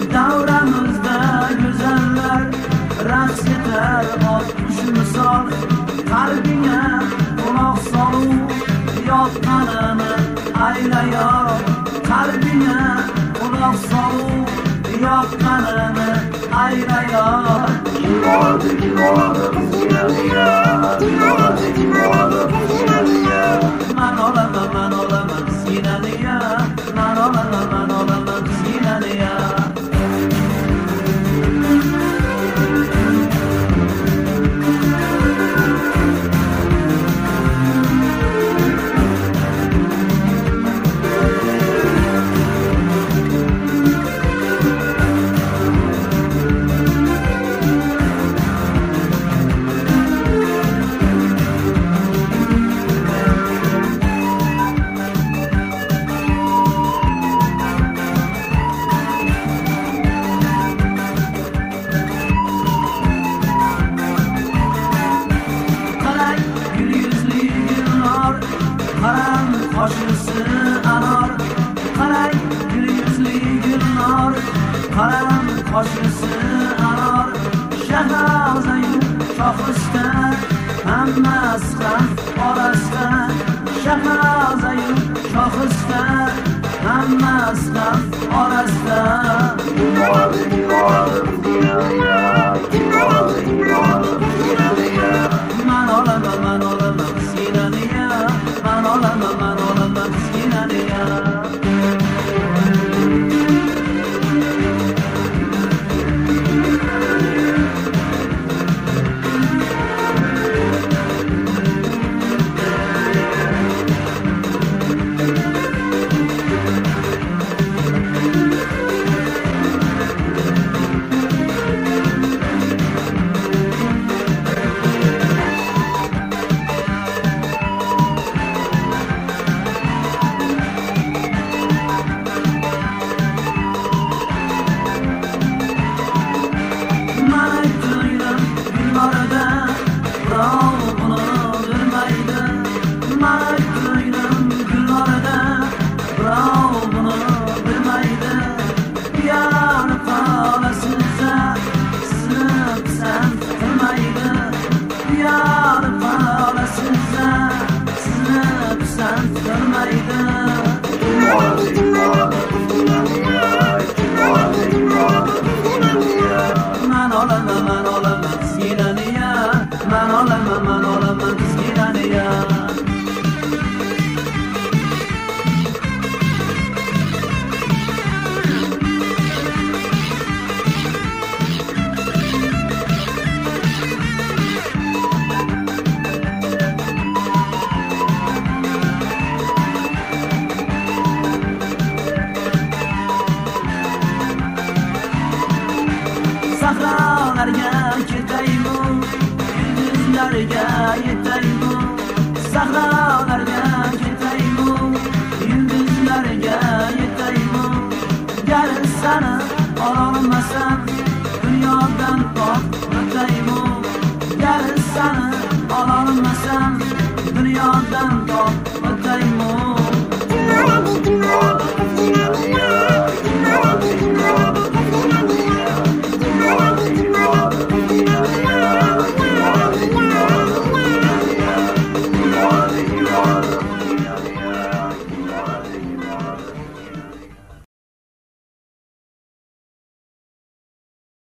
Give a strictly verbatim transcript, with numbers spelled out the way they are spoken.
davramizda go'zallar raqs etar otqush misol. Qalbingga quloq solib yotganini aylayor, qalbingga quloq solib yotganini aylayor. Kimordi, kimordi, qizginaniya, kimordi, kimordi, qizginaniya. Man olaman, man olaman qizginaniya, man olaman, man olaman qizginaniya. Qaram qoshisi anor, qarang gul yuzli gulnor. Qaram qoshisi anor, shahozayu shoxista, hammasi ham orasida. Shahozayu shoxista, hammasi ham orasida. Kimordi, kimordi, qizginaniya, kimordi, kimordi, qizginaniya. Man olaman, man olaman qizginaniya, man olaman, man olaman qizginaniya. Man olaman, man olaman qizginaniya, man olaman, man olaman qizginaniya. Sahrolarga ketaymu, yulduzlarga yetaymu. Sahrolarga ketaymu, yulduzlarga yetaymu. Gar sani ololmasam, dunyodan o'taymu. Gar sani ololmasam, dunyodan